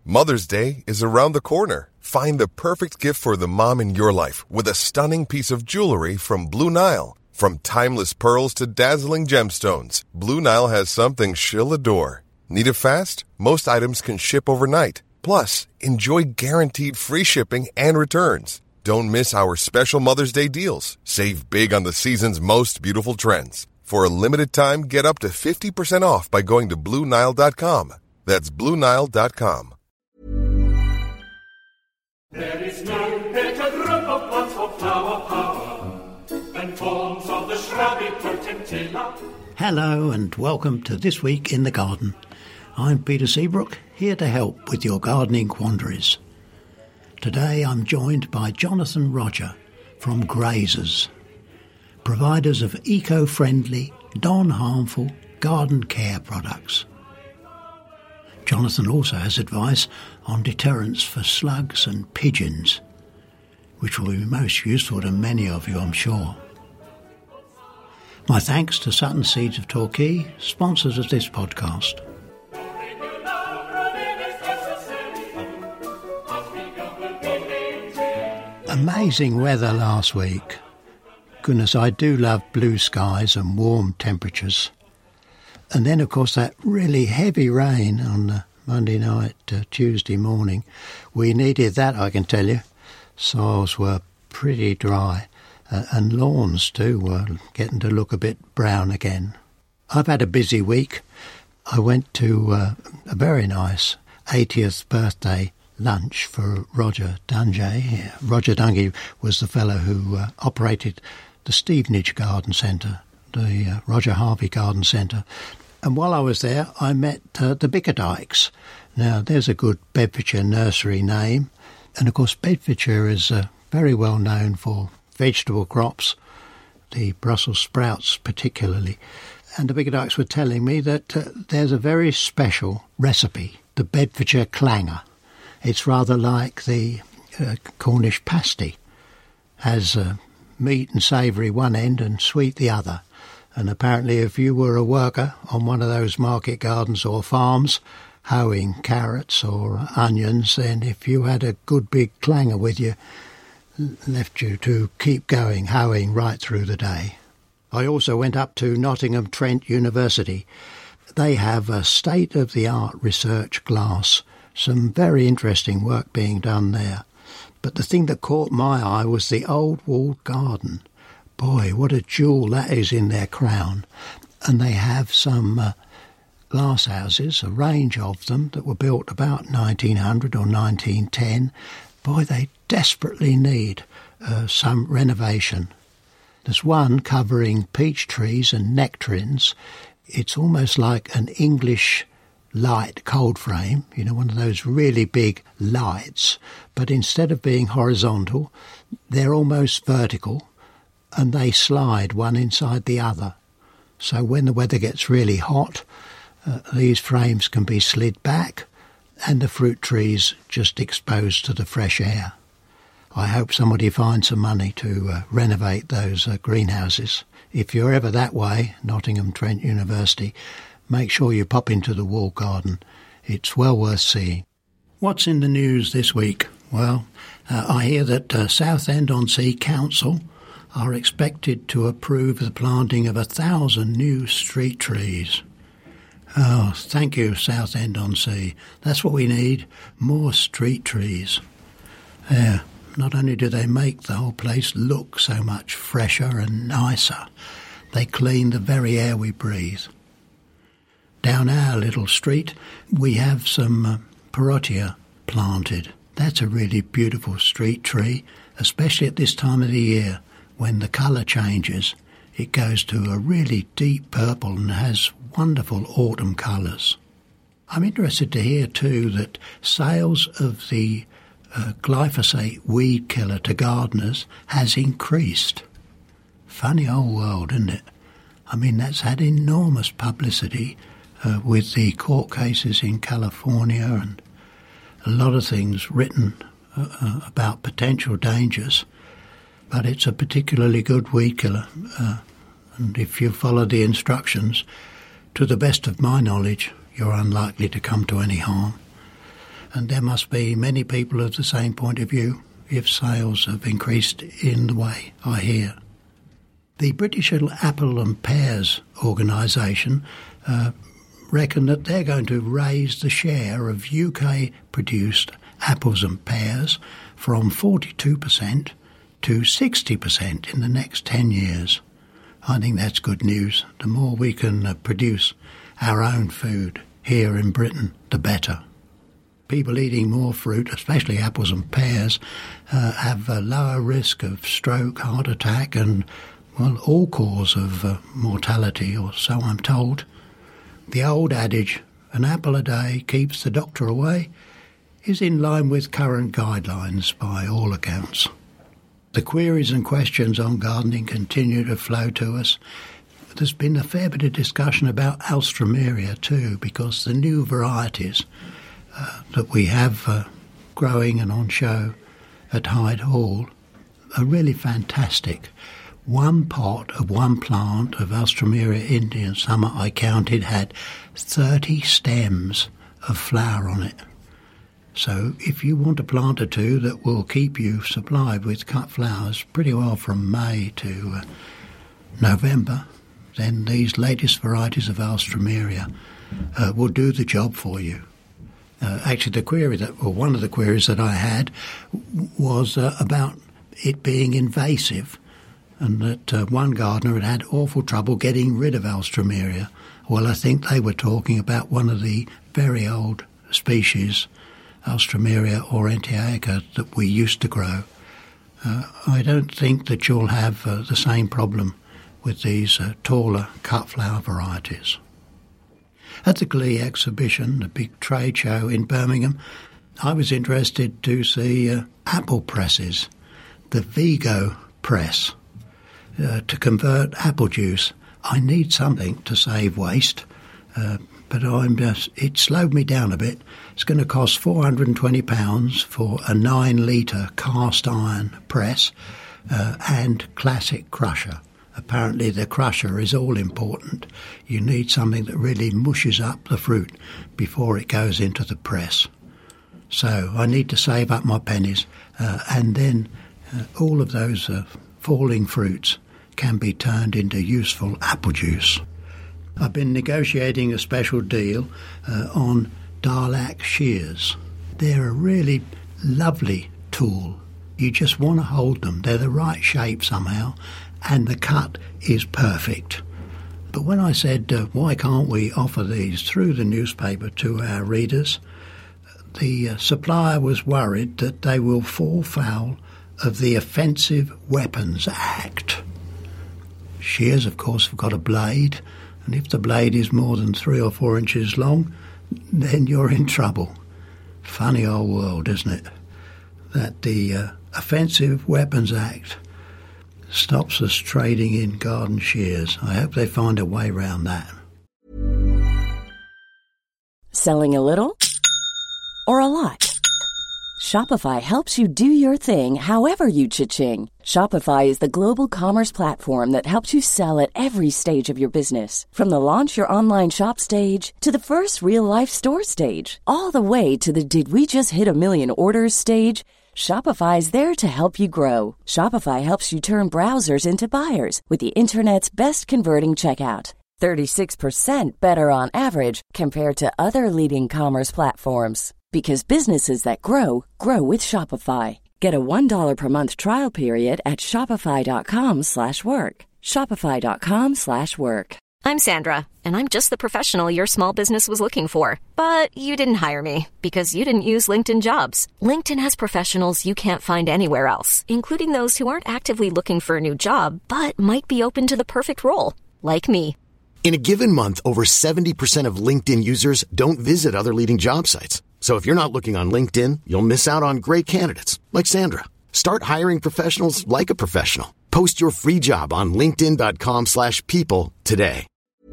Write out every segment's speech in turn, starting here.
Mother's Day is around the corner. Find the perfect gift for the mom in your life with a stunning piece of jewelry from Blue Nile. From timeless pearls to dazzling gemstones, Blue Nile has something she'll adore. Need it fast? Most items can ship overnight. Plus, enjoy guaranteed free shipping and returns. Don't miss our special Mother's Day deals. Save big on the season's most beautiful trends. For a limited time, get up to 50% off by going to BlueNile.com. That's BlueNile.com. There is no better group of plants for flower power than forms of the shrubby potentilla. Hello and welcome to This Week in the Garden. I'm Peter Seabrook, here to help with your gardening quandaries. Today I'm joined by Jonathan Rodger from Grazers, providers of eco-friendly, non-harmful garden care products. Jonathan also has advice on deterrents for slugs and pigeons, which will be most useful to many of you, I'm sure. My thanks to Sutton Seeds of Torquay, sponsors of this podcast. Amazing weather last week. Goodness, I do love blue skies and warm temperatures. And then, of course, that really heavy rain on Monday night, Tuesday morning. We needed that, I can tell you. Soils were pretty dry, and lawns too were getting to look a bit brown again. I've had a busy week. I went to a very nice 80th birthday lunch for Roger Dungy. Roger Dungy was the fellow who operated the Stevenage Garden Centre, the Roger Harvey Garden Centre. And while I was there, I met the Bickerdikes. Now, there's a good Bedfordshire nursery name. And, of course, Bedfordshire is very well known for vegetable crops, the Brussels sprouts particularly. And the Bickerdikes were telling me that there's a very special recipe, the Bedfordshire clanger. It's rather like the Cornish pasty. Has meat and savoury one end and sweet the other. And apparently if you were a worker on one of those market gardens or farms, hoeing carrots or onions, then if you had a good big clanger with you, left you to keep going, hoeing right through the day. I also went up to Nottingham Trent University. They have a state-of-the-art research glass, some very interesting work being done there. But the thing that caught my eye was the old walled garden. Boy, what a jewel that is in their crown. And they have some glass houses, a range of them, that were built about 1900 or 1910. Boy, they desperately need some renovation. There's one covering peach trees and nectarines. It's almost like an English light cold frame, you know, one of those really big lights. But instead of being horizontal, they're almost vertical. And they slide one inside the other. So when the weather gets really hot, these frames can be slid back and the fruit trees just exposed to the fresh air. I hope somebody finds some money to renovate those greenhouses. If you're ever that way, Nottingham Trent University, make sure you pop into the walled garden. It's well worth seeing. What's in the news this week? Well, I hear that Southend-on-Sea Council are expected to approve the planting of 1,000 new street trees. Oh, thank you, Southend-on-Sea. That's what we need, more street trees. Not only do they make the whole place look so much fresher and nicer, they clean the very air we breathe. Down our little street, we have some Parotia planted. That's a really beautiful street tree, especially at this time of the year. When the colour changes, it goes to a really deep purple and has wonderful autumn colours. I'm interested to hear too that sales of the glyphosate weed killer to gardeners has increased. Funny old world, isn't it? I mean, that's had enormous publicity with the court cases in California and a lot of things written about potential dangers. But it's a particularly good weed killer, and if you follow the instructions, to the best of my knowledge, you're unlikely to come to any harm. and there must be many people of the same point of view if sales have increased in the way I hear. The British Apple and Pears organisation reckon that they're going to raise the share of UK-produced apples and pears from 42% to 60% in the next 10 years. I think that's good news. The more we can produce our own food here in Britain, the better. People eating more fruit, especially apples and pears, have a lower risk of stroke, heart attack and, well, all cause of mortality, or so I'm told. The old adage, an apple a day keeps the doctor away, is in line with current guidelines by all accounts. The queries and questions on gardening continue to flow to us. There's been a fair bit of discussion about Alstroemeria too, because the new varieties that we have growing and on show at Hyde Hall are really fantastic. One pot of one plant of Alstroemeria Indian Summer I counted had 30 stems of flower on it. So if you want a plant or two that will keep you supplied with cut flowers pretty well from May to November, then these latest varieties of Alstroemeria will do the job for you. Actually, one of the queries that I had was about it being invasive, and that one gardener had awful trouble getting rid of Alstroemeria. Well, I think they were talking about one of the very old species, Alstroemeria aurantiaca, that we used to grow. I don't think that you'll have the same problem with these taller cut flower varieties. At the Glee exhibition, the big trade show in Birmingham, I was interested to see apple presses, the Vigo press, to convert apple juice. I need something to save waste, but it slowed me down a bit. It's going to cost £420 for a 9-litre cast iron press and classic crusher. Apparently the crusher is all important. You need something that really mushes up the fruit before it goes into the press. So I need to save up my pennies, and then all of those falling fruits can be turned into useful apple juice. I've been negotiating a special deal on Darlac shears. They're a really lovely tool. You just want to hold them. They're the right shape somehow, and the cut is perfect. But when I said, why can't we offer these through the newspaper to our readers, the supplier was worried that they will fall foul of the Offensive Weapons Act. Shears, of course, have got a blade, and if the blade is more than 3 or 4 inches long, then you're in trouble. Funny old world, isn't it? That the Offensive Weapons Act stops us trading in garden shears. I hope they find a way around that. Selling a little or a lot? Shopify helps you do your thing however you cha-ching. Shopify is the global commerce platform that helps you sell at every stage of your business. From the launch your online shop stage to the first real-life store stage, all the way to the did we just hit a million orders stage. Shopify is there to help you grow. Shopify helps you turn browsers into buyers with the internet's best converting checkout. 36% better on average compared to other leading commerce platforms. Because businesses that grow, grow with Shopify. Get a $1 per month trial period at shopify.com/work. Shopify.com/work. I'm Sandra, and I'm just the professional your small business was looking for. But you didn't hire me because you didn't use LinkedIn Jobs. LinkedIn has professionals you can't find anywhere else, including those who aren't actively looking for a new job, but might be open to the perfect role, like me. In a given month, over 70% of LinkedIn users don't visit other leading job sites. So if you're not looking on LinkedIn, you'll miss out on great candidates like Sandra. Start hiring professionals like a professional. Post your free job on linkedin.com/people today.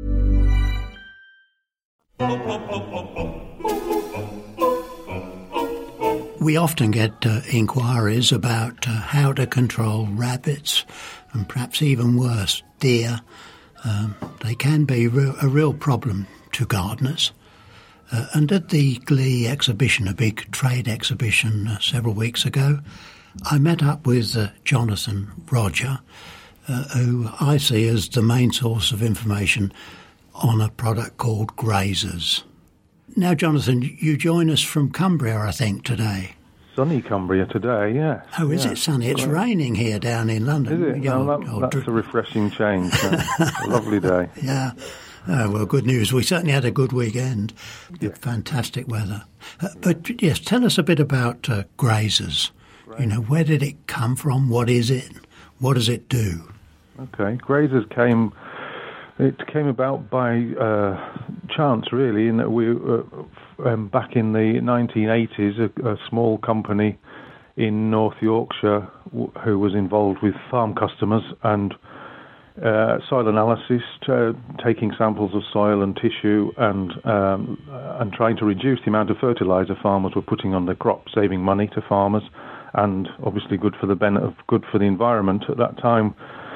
We often get inquiries about how to control rabbits and perhaps even worse, deer. They can be a real problem to gardeners. And at the Glee exhibition, a big trade exhibition several weeks ago, I met up with Jonathan Roger, who I see as the main source of information on a product called Grazers. Now, Jonathan, you join us from Cumbria, I think, today. Sunny Cumbria today, yeah. Oh, is it sunny? It's raining here down in London. Is it? That's a refreshing change. A lovely day. Yeah. Oh, well, good news. We certainly had a good weekend. Yeah. Fantastic weather. But, yes, tell us a bit about Grazers. Right. You know, where did it come from? What is it? What does it do? Okay. Grazers came about by chance, really, in that we back in the 1980s, a small company in North Yorkshire who was involved with farm customers and soil analysis, taking samples of soil and tissue and trying to reduce the amount of fertilizer farmers were putting on their crops, saving money to farmers, and obviously good for the environment. At that time,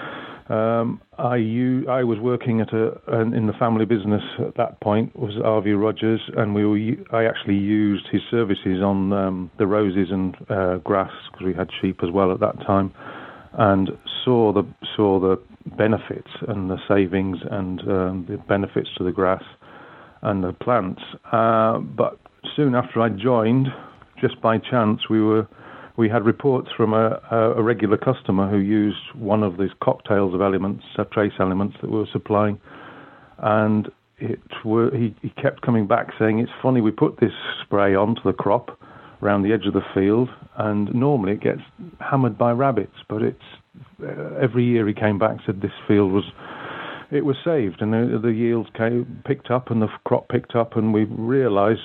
I was working in the family business at that point, was R.V. Rogers, and I actually used his services on the roses and grass, because we had sheep as well at that time, and saw the benefits and the savings and the benefits to the grass and the plants. But soon after I joined, just by chance, we had reports from a regular customer who used one of these cocktails of elements, trace elements that we were supplying, and he kept coming back saying, "It's funny, we put this spray onto the crop around the edge of the field, and normally it gets hammered by rabbits, but every year he came back and said this field was saved, and the yields picked up and the crop picked up, and we realised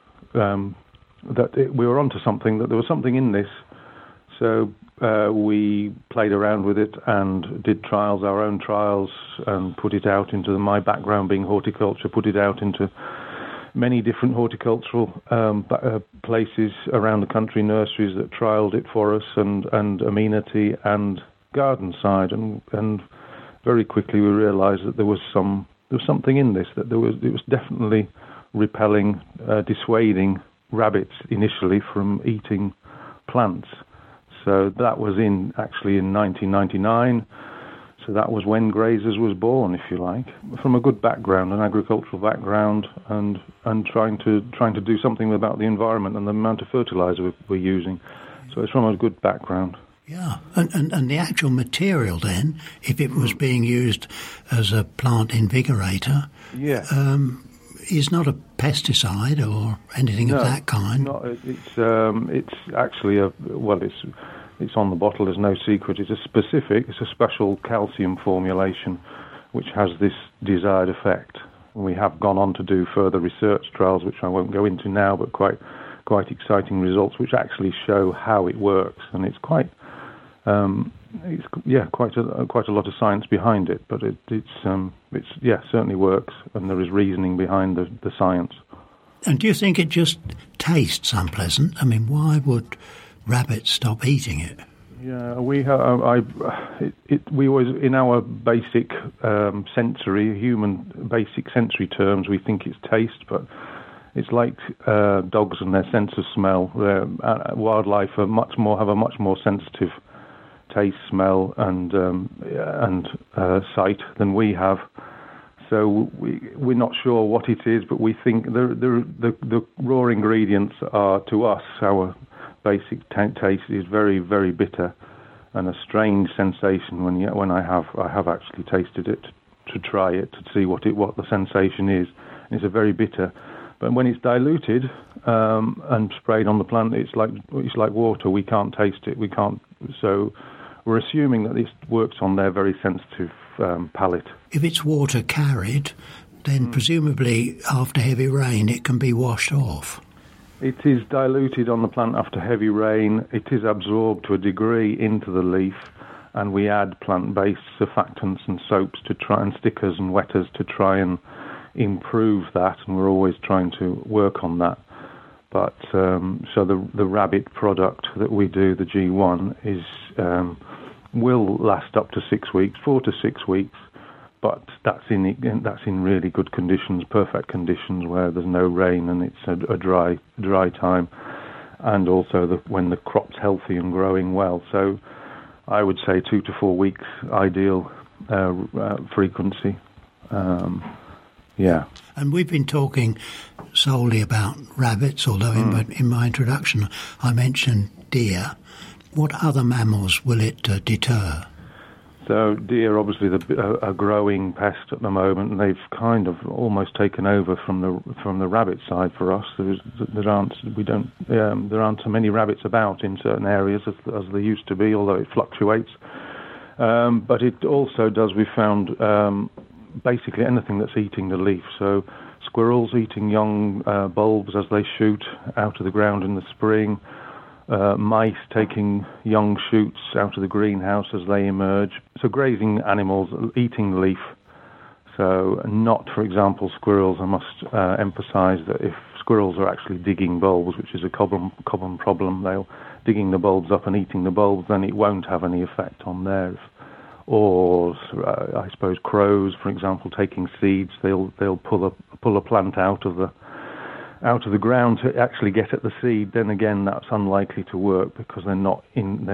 that we were onto something, that there was something in this." So we played around with it and did our own trials, and put it out into my background being horticulture, put it out into many different horticultural places around the country, nurseries that trialled it for us, and amenity and garden side, and very quickly we realised that there was something in this, that it was definitely repelling, dissuading rabbits initially from eating plants. So that was actually in 1999. So that was when Grazers was born, if you like, from a good background, an agricultural background, and trying to do something about the environment and the amount of fertilizer we're using. So it's from a good background. Yeah, and the actual material then, if it was being used as a plant invigorator, is not a pesticide or anything of that kind. No, it's actually it's on the bottle. There's no secret. It's a special calcium formulation, which has this desired effect. We have gone on to do further research trials, which I won't go into now, but quite exciting results, which actually show how it works, and it's quite quite a lot of science behind it, but it certainly works, and there is reasoning behind the science. And do you think it just tastes unpleasant? I mean, why would rabbits stop eating it? Yeah, we always, in our basic human basic sensory terms, we think it's taste, but it's like dogs and their sense of smell. Wildlife have a much more sensitive taste, smell, and sight than we have. So we're not sure what it is, but we think the raw ingredients are, to us, our basic taste is very, very bitter, and a strange sensation when I have actually tasted it to try it to see what the sensation is. And it's a very bitter, but when it's diluted and sprayed on the plant, it's like water. We can't taste it. We can't. So we're assuming that this works on their very sensitive palate. If it's water carried, then presumably after heavy rain it can be washed off. It is diluted on the plant after heavy rain. It is absorbed to a degree into the leaf, and we add plant-based surfactants and soaps and stickers and wetters to try and improve that, and we're always trying to work on that. But so the rabbit product that we do, the G1, will last up to 6 weeks, 4 to 6 weeks, but that's in really good conditions, perfect conditions where there's no rain and it's a dry time, and also when the crop's healthy and growing well. So I would say 2 to 4 weeks ideal frequency. Yeah. And we've been talking solely about rabbits, although in my introduction I mentioned deer. What other mammals will it deter? So deer, obviously, a growing pest at the moment, and they've kind of almost taken over from the rabbit side for us. There aren't so many rabbits about in certain areas as there used to be, although it fluctuates. But it also does. We found basically anything that's eating the leaf. So squirrels eating young bulbs as they shoot out of the ground in the spring. Mice taking young shoots out of the greenhouse as they emerge. So grazing animals eating the leaf. So not, for example, squirrels. I must emphasise that if squirrels are actually digging bulbs, which is a common problem, they're digging the bulbs up and eating the bulbs, then it won't have any effect on theirs. Or I suppose crows, for example, taking seeds, they'll pull a plant out of the ground to actually get at the seed. Then again, that's unlikely to work because they're not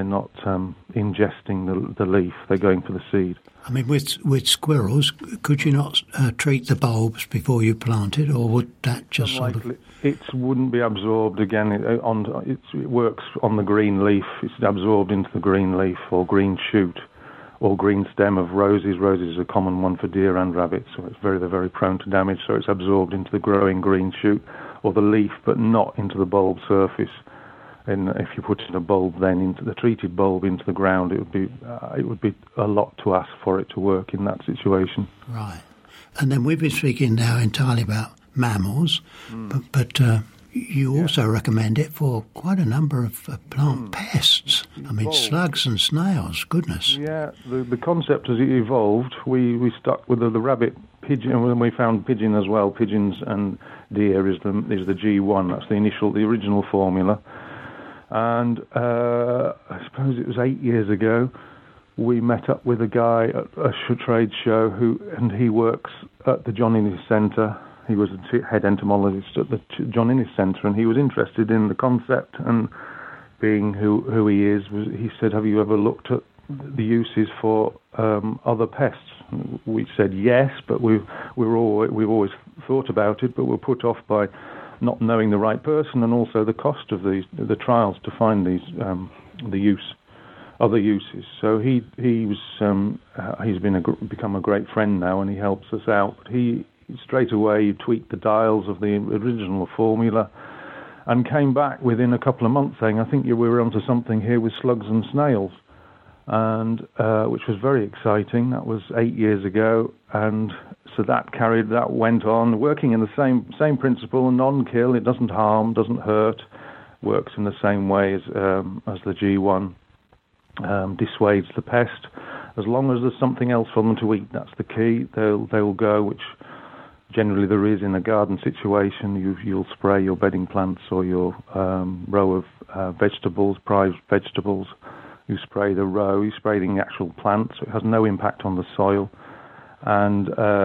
ingesting the leaf. They're going for the seed. I mean, with squirrels, could you not treat the bulbs before you planted, or would that just unlikely. It wouldn't be absorbed again. It works on the green leaf. It's absorbed into the green leaf or green shoot or green stem of roses. Roses is a common one for deer and rabbits, so it's very, very prone to damage. So it's absorbed into the growing green shoot or the leaf, but not into the bulb surface. And if you put in a bulb, then into the treated bulb into the ground, it would be a lot to ask for it to work in that situation. Right. And then we've been speaking now entirely about mammals, but you also recommend it for quite a number of plant pests. I mean, slugs and snails. Goodness. Yeah, the concept has evolved. We stuck with the rabbit, pigeon, and we found pigeon as well. Pigeons and deer is the G1. That's the original formula. And I suppose it was 8 years ago, we met up with a guy at a trade show and he works at the John Innes Centre. He was a head entomologist at the John Innes Centre, and he was interested in the concept, and being who he is, he said, "Have you ever looked at the uses for other pests?" We said yes, but we've always thought about it, but we're put off by not knowing the right person, and also the cost of the trials to find these other uses. So he's become a great friend now, and he helps us out. But he straight away tweaked the dials of the original formula, and came back within a couple of months saying, "I think we were onto something here with slugs and snails," and which was very exciting. That was 8 years ago, and so that went on, working in the same principle, non-kill. It doesn't harm, doesn't hurt, works in the same way as the G1, dissuades the pest. As long as there's something else for them to eat, that's the key. They'll go, which generally there is in a garden situation. You'll spray your bedding plants or your row of vegetables, prized vegetables. You spray the row, you spray the actual plant, so it has no impact on the soil. And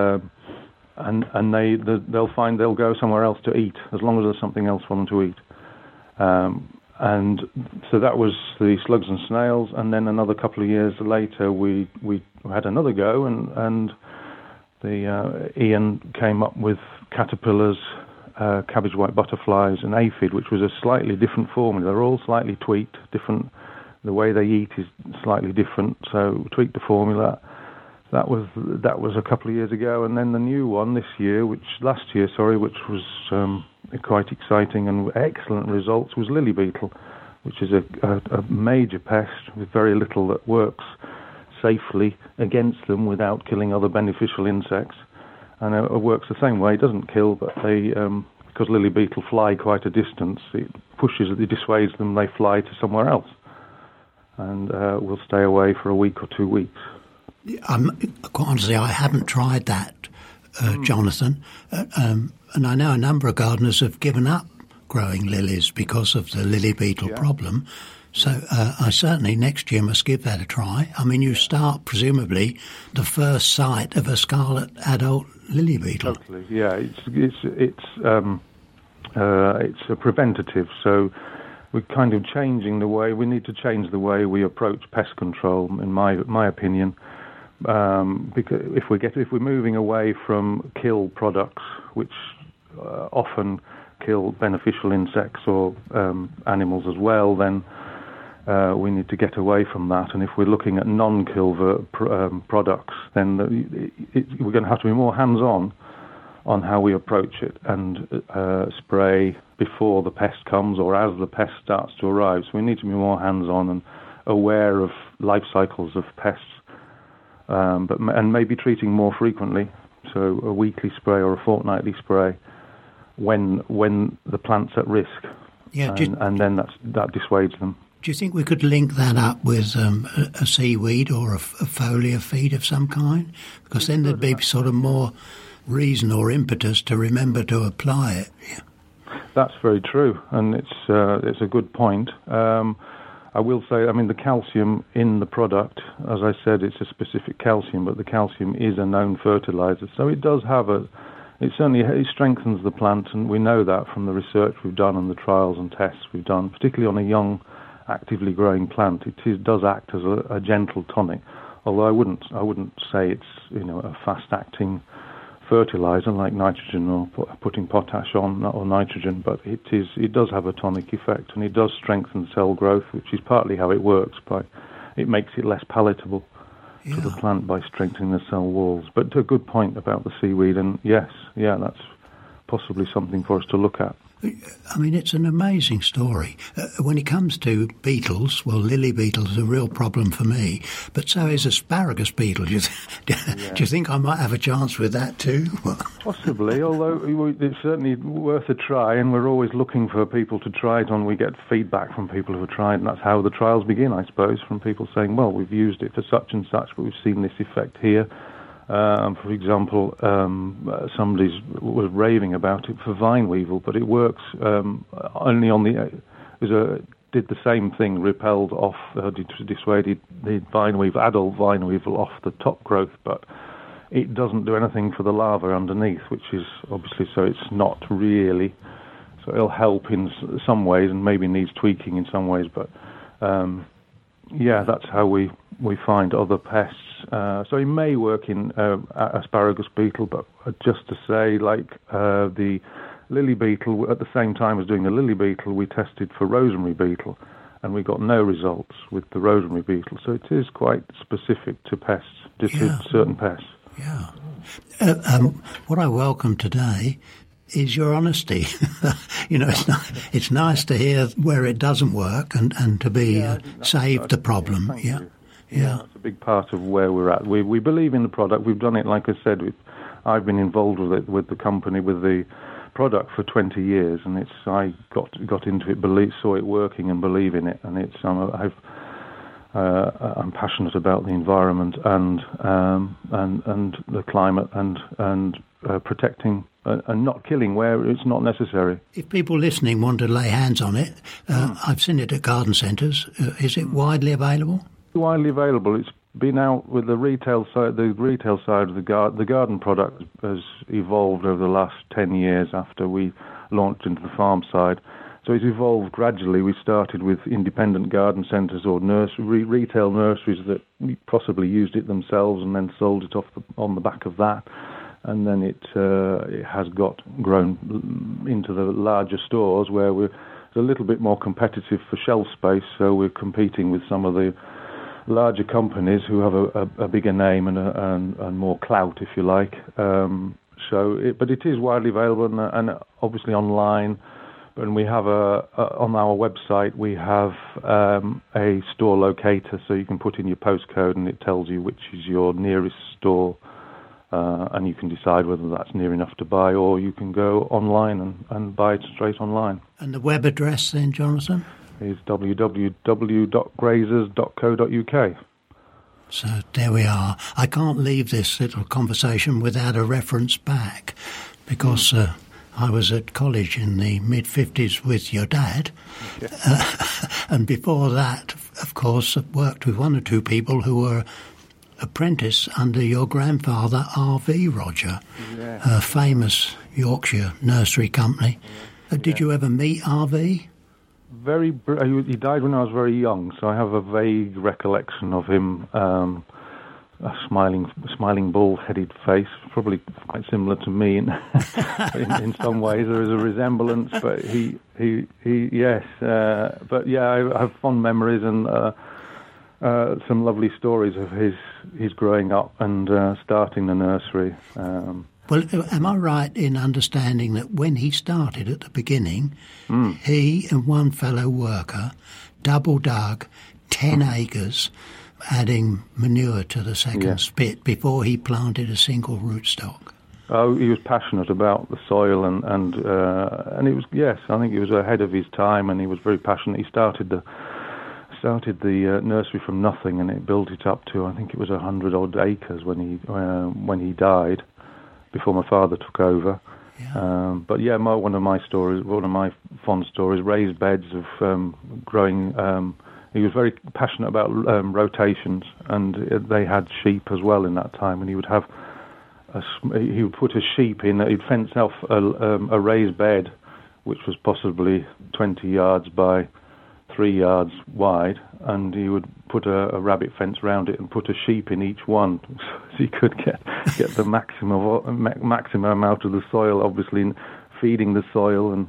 they'll find they'll go somewhere else to eat as long as there's something else for them to eat. And so that was the slugs and snails. And then another couple of years later, we had another go, and Ian came up with caterpillars, cabbage white butterflies, and aphid, which was a slightly different formula. They're all slightly tweaked, different. The way they eat is slightly different. So we tweaked the formula. That was a couple of years ago, and then the new one last year, which was quite exciting and excellent results, was lily beetle, which is a major pest with very little that works safely against them without killing other beneficial insects, and it works the same way. It doesn't kill, but because lily beetle fly quite a distance, it dissuades them. They fly to somewhere else, and will stay away for a week or 2 weeks. Quite honestly, I haven't tried that, Jonathan, and I know a number of gardeners have given up growing lilies because of the lily beetle problem. So I certainly next year must give that a try. I mean, you start presumably the first sight of a scarlet adult lily beetle. Totally, yeah. It's a preventative. So we're kind of changing the way. We need to change the way we approach pest control, in my opinion. Because if we're moving away from kill products, which often kill beneficial insects or animals as well, then we need to get away from that. And if we're looking at non-kill products, then we're going to have to be more hands-on on how we approach it and spray before the pest comes or as the pest starts to arrive. So we need to be more hands-on and aware of life cycles of pests, and maybe treating more frequently. So a weekly spray or a fortnightly spray when the plant's at risk, and then that dissuades them. Do you think we could link that up with a seaweed or a foliar feed of some kind? Because then there'd be sort of more reason or impetus to remember to apply it. Yeah. That's very true, and it's a good point. I will say, I mean, the calcium in the product, as I said, it's a specific calcium, but the calcium is a known fertilizer, so it does have it strengthens the plant, and we know that from the research we've done and the trials and tests we've done, particularly on a young, actively growing plant. It does act as a gentle tonic, although I wouldn't say it's a fast-acting fertilizer like nitrogen or putting potash on or nitrogen, but it does have a tonic effect, and it does strengthen cell growth, which is partly how it works. It makes it less palatable to the plant by strengthening the cell walls. But a good point about the seaweed, and that's possibly something for us to look at. I mean, it's an amazing story. When it comes to beetles, well, lily beetles are a real problem for me, but so is asparagus beetle. Do you think I might have a chance with that too? Possibly, although it's certainly worth a try, and we're always looking for people to try it on. We get feedback from people who have tried, and that's how the trials begin, I suppose, from people saying, well, we've used it for such and such, but we've seen this effect here. For example, somebody was raving about it for vine weevil, but it works only on did the same thing, repelled off, dissuaded the adult vine weevil off the top growth, but it doesn't do anything for the larva underneath, which is obviously, so it's not really, so it'll help in some ways and maybe needs tweaking in some ways, but that's how we find other pests. So it may work in asparagus beetle, but just to say, like the lily beetle, at the same time as doing the lily beetle, we tested for rosemary beetle, and we got no results with the rosemary beetle. So it is quite specific to pests, to certain pests. Yeah. What I welcome today is your honesty. It's not, to hear where it doesn't work and to be saved the problem. Yeah, it's a big part of where we're at. We believe in the product. We've done it, like I said. I've been involved with it, with the company, with the product for 20 years, and I got into it, saw it working, and believe in it. And I'm passionate about the environment and the climate and protecting and not killing where it's not necessary. If people listening want to lay hands on it, I've seen it at garden centres. Is it widely available? Widely available. It's been out with the retail side. The retail side of the garden product has evolved over the last 10 years after we launched into the farm side. So it's evolved gradually. We started with independent garden centres or retail nurseries that possibly used it themselves and then sold it on the back of that. And then it has grown into the larger stores where we're a little bit more competitive for shelf space. So we're competing with some of the larger companies who have a bigger name and more clout, if you like. But it is widely available and obviously online. And we have on our website we have a store locator, so you can put in your postcode and it tells you which is your nearest store. And you can decide whether that's near enough to buy, or you can go online and buy it straight online. And the web address then, Jonathan? Is www.grazers.co.uk. So there we are. I can't leave this little conversation without a reference back, because I was at college in the mid-50s with your dad. And before that, of course, I worked with one or two people who were apprentice under your grandfather, R.V. Roger, a famous Yorkshire nursery company. Did you ever meet R.V.? He died when I was very young, so I have a vague recollection of him. A smiling, bald-headed face, probably quite similar to me in some ways. There is a resemblance, but yes. But yeah, I have fond memories and some lovely stories of his growing up and starting the nursery. Well, am I right in understanding that when he started at the beginning, he and one fellow worker double dug 10 acres, adding manure to the second spit before he planted a single rootstock? Oh, he was passionate about the soil and it was, yes, I think he was ahead of his time, and he was very passionate. He started the nursery from nothing, and it built it up to, I think it was 100 odd acres when he died, before my father took over. Yeah. But yeah, one of my fond stories, raised beds of growing. He was very passionate about rotations, and they had sheep as well in that time. And he would put a sheep in. He'd fence off a raised bed, which was possibly 20 yards by 3 yards wide, and he would put a rabbit fence around it and put a sheep in each one, so he could get the maximum amount of the soil, obviously feeding the soil, and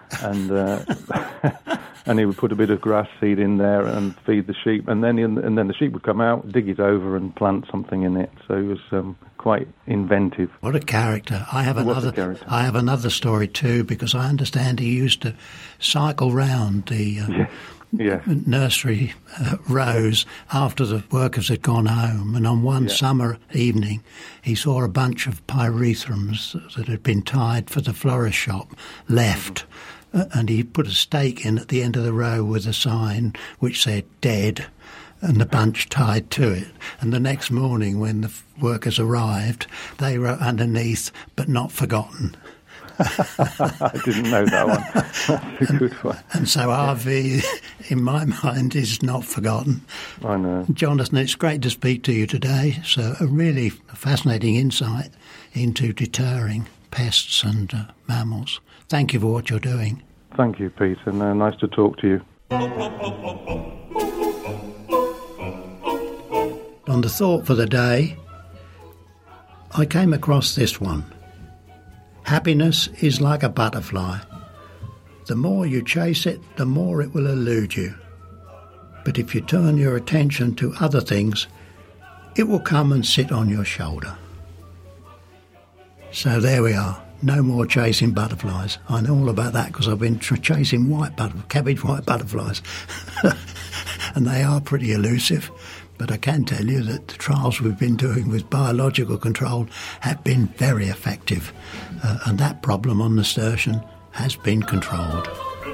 and he would put a bit of grass seed in there and feed the sheep, and then the sheep would come out, dig it over, and plant something in it. So he was quite inventive. What a character! I have another story too, because I understand he used to cycle round the nursery rows after the workers had gone home, and on one summer evening he saw a bunch of pyrethrum that had been tied for the florist shop left. And he put a stake in at the end of the row with a sign which said "dead" and the bunch tied to it. And the next morning when the workers arrived, they wrote underneath, "but not forgotten." I didn't know that one. That's a good one. And so RV, in my mind, is not forgotten. I know. Jonathan, it's great to speak to you today. So a really fascinating insight into deterring pests and mammals. Thank you for what you're doing. Thank you, Pete, and nice to talk to you. On the thought for the day, I came across this one. Happiness is like a butterfly. The more you chase it, the more it will elude you. But if you turn your attention to other things, it will come and sit on your shoulder. So there we are. No more chasing butterflies. I know all about that because I've been chasing cabbage white butterflies. And they are pretty elusive. But I can tell you that the trials we've been doing with biological control have been very effective. And that problem on nasturtium has been controlled.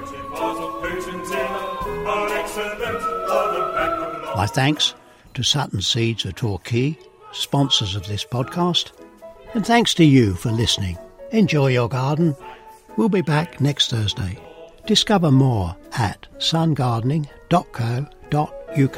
My thanks to Sutton Seeds of Torquay, sponsors of this podcast. And thanks to you for listening. Enjoy your garden. We'll be back next Thursday. Discover more at sungardening.co.uk.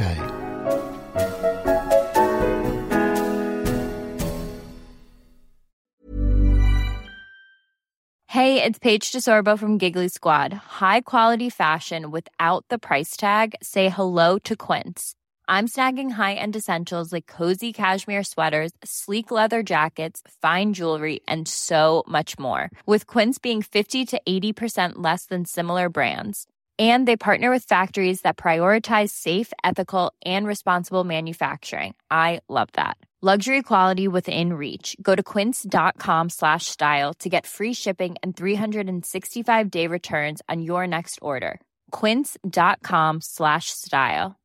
Hey, it's Paige DeSorbo from Giggly Squad. High quality fashion without the price tag. Say hello to Quince. I'm snagging high-end essentials like cozy cashmere sweaters, sleek leather jackets, fine jewelry, and so much more. With Quince being 50 to 80% less than similar brands. And they partner with factories that prioritize safe, ethical, and responsible manufacturing. I love that. Luxury quality within reach. Go to quince.com/style to get free shipping and 365-day returns on your next order. Quince.com/style.